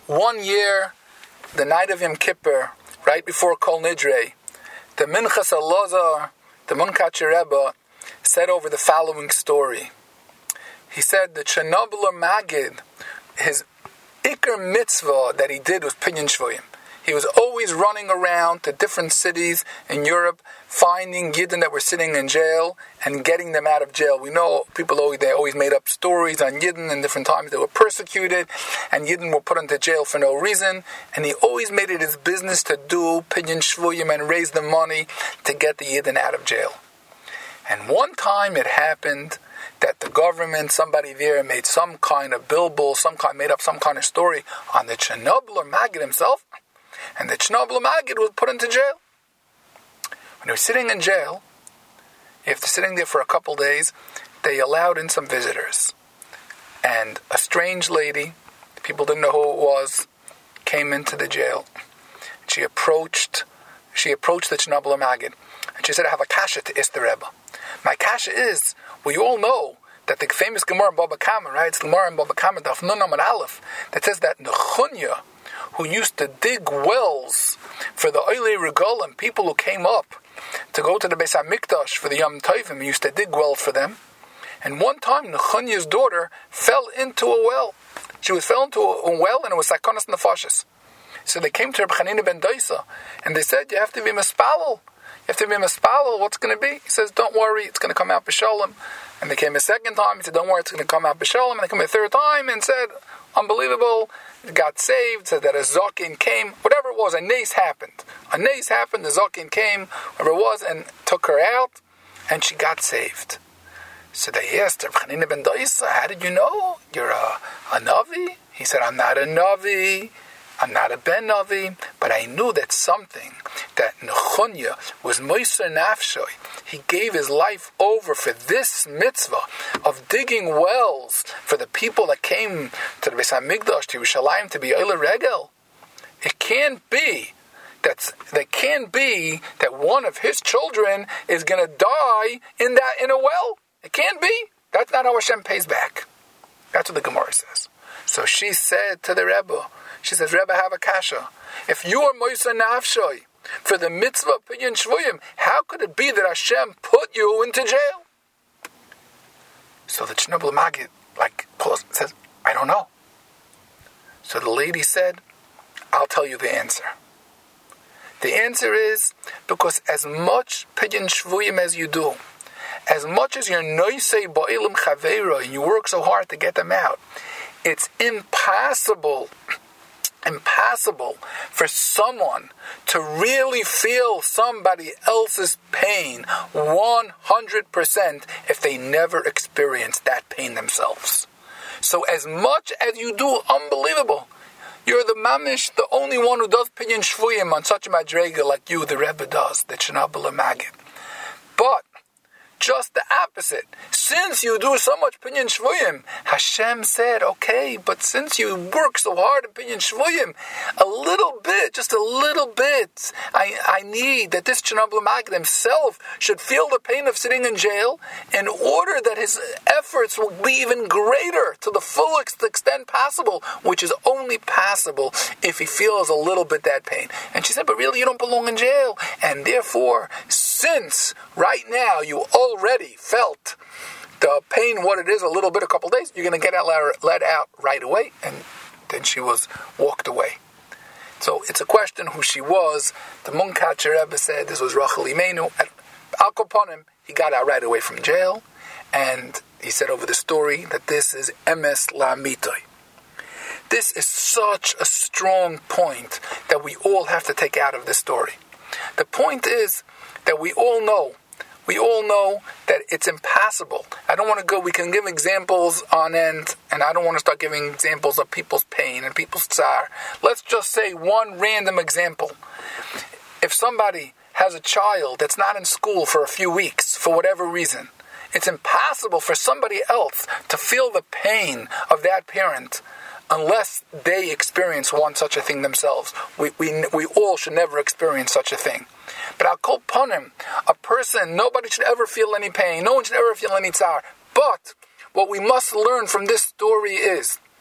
One year, the night of Yom Kippur, right before Kol Nidre, the Minchas Elazar, the Munkatcher Rebbe, said over the following story. He said the Chernobyl Magid, his Iker mitzvah that he did was Pinyin Shvuyim. He was always running around to different cities in Europe, finding Yidden that were sitting in jail and getting them out of jail. We know people always made up stories on Yidden, and different times they were persecuted, and Yidden were put into jail for no reason. And he always made it his business to do Pinyin Shvuyim and raise the money to get the Yidden out of jail. And one time it happened that the government, somebody there, made some kind of billboard, made up some kind of story on the Chernobyl Magid himself. And the Chernobyl Magid was put into jail. When he was sitting in jail, after sitting there for a couple days, they allowed in some visitors. And a strange lady, people didn't know who it was, came into the jail. She approached the Chernobyl Magid. And she said, I have a kasha to ask the Rebbe. My kasha is, we all know that the famous Gemara in Baba Kama, right? It's Gemara in Baba Kama, Daf Nun Amud Aleph, that says that Nechunya, who used to dig wells for the Oilei Regalim, people who came up to go to the Beis HaMikdash for the Yom Tovim, he used to dig wells for them. And one time, Nechunya's daughter fell into a well. She fell into a well, and it was Sakonas Nefashis. So they came to Reb Chanina ben Doisa, and they said, you have to be Mispalel. You have to be Mispalel. What's going to be? He says, don't worry, it's going to come out B'Shalom. And they came a second time, he said, don't worry, it's going to come out B'Shalom. And they came a third time and said, unbelievable, got saved, said that a Zokin came, whatever it was, a nace happened. The Zokin came, whatever it was, and took her out, and she got saved. So they asked her, Chanina ben Doisa, how did you know? You're a Navi? He said, I'm not a Navi, I'm not a Ben Navi, but I knew that something, that Nechunya was Moiser Nafshoy. He gave his life over for this mitzvah of digging wells for the people that came to the Beis HaMikdash, to Yerushalayim, to be Oilei Regel. It can't be that one of his children is going to die in a well. It can't be. That's not how Hashem pays back. That's what the Gemara says. So she said to the Rebbe, she says, Rebbe, have a kasha. If you are Moiser Nafshoy for the mitzvah of Pinyin Shvuyim, how could it be that Hashem put you into jail? So the Chernobyl Magid, says, I don't know. So the lady said, I'll tell you the answer. The answer is because as much Pinyin Shvuyim as you do, as much as you're noisei ba'ilim chaveira, and you work so hard to get them out, it's impossible for someone to really feel somebody else's pain 100% if they never experience that pain themselves. So as much as you do, unbelievable. You're the mamish, the only one who does Pinyin Shvuyim on such a madrega like you, the Rebbe does, the Chernobyl Magid. But just the opposite. Since you do so much Pinyin Shvuyim, Hashem said, okay, but since you work so hard in Pinyin Shvuyim, just a little bit, I need that this Chernobyl Magid himself should feel the pain of sitting in jail in order that his efforts will be even greater to the fullest extent possible, which is only possible if he feels a little bit that pain. And she said, but really you don't belong in jail. And therefore, since right now you already felt the pain, what it is, a little bit, a couple days, you're going to get let out right away. And then she walked away. So it's a question who she was. The Munkatcher Rebbe said this was Rachel Imenu. Al Kaponim, he got out right away from jail. And he said over the story that this is Emes La'amitoy. This is such a strong point that we all have to take out of this story. The point is that we all know that it's impossible. I don't want to go, we can give examples on end, and I don't want to start giving examples of people's pain and people's tsar. Let's just say one random example. If somebody has a child that's not in school for a few weeks, for whatever reason, it's impossible for somebody else to feel the pain of that parent unless they experience such a thing themselves. We all should never experience such a thing. But I'll call upon him, a person, nobody should ever feel any pain, no one should ever feel any tsar. But what we must learn from this story is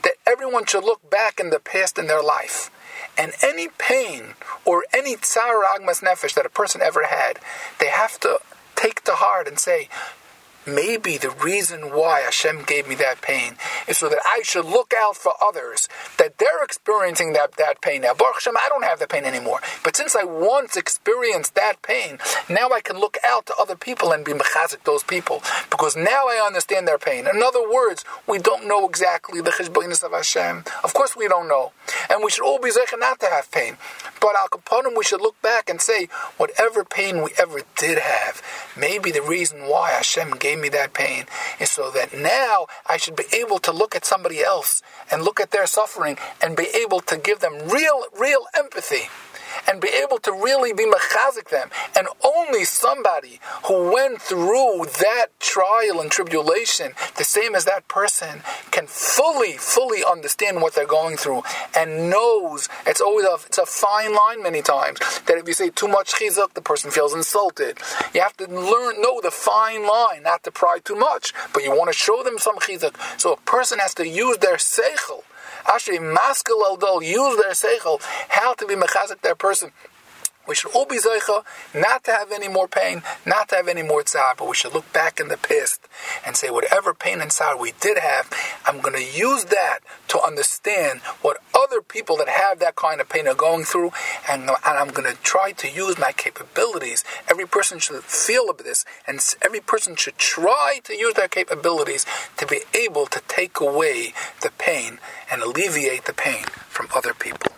that everyone should look back in the past in their life, and any pain or any tsar agmas nefesh that a person ever had, they have to take to heart and say, maybe the reason why Hashem gave me that pain is so that I should look out for others, that they're experiencing that pain. Now, Baruch Hashem, I don't have the pain anymore. But since I once experienced that pain, now I can look out to other people and be mechazik those people, because now I understand their pain. In other words, we don't know exactly the cheshbonos of Hashem. Of course we don't know. And we should all be zeicher not to have pain. But al kaponim, we should look back and say, whatever pain we ever did have, maybe the reason why Hashem gave me that pain is so that now I should be able to look at somebody else and look at their suffering and be able to give them real empathy and be able to really be mechazik them. And only somebody who went through that trial and tribulation, the same as that person, can fully understand what they're going through and knows it's a fine line many times, that if you say too much chizuk, the person feels insulted. You have to know the fine line, not to pry too much, but you want to show them some chizuk. So a person has to use their seichel, Ashri Maskal Eldol, use their seichel, how to be mechazik that person. We should all be zeicha, not to have any more pain, not to have any more tzar, but we should look back in the past and say, whatever pain and tzar we did have, I'm going to use that to understand what other people that have that kind of pain are going through, and I'm going to try to use my capabilities. Every person should feel of this, and every person should try to use their capabilities to be able to take away the pain and alleviate the pain from other people.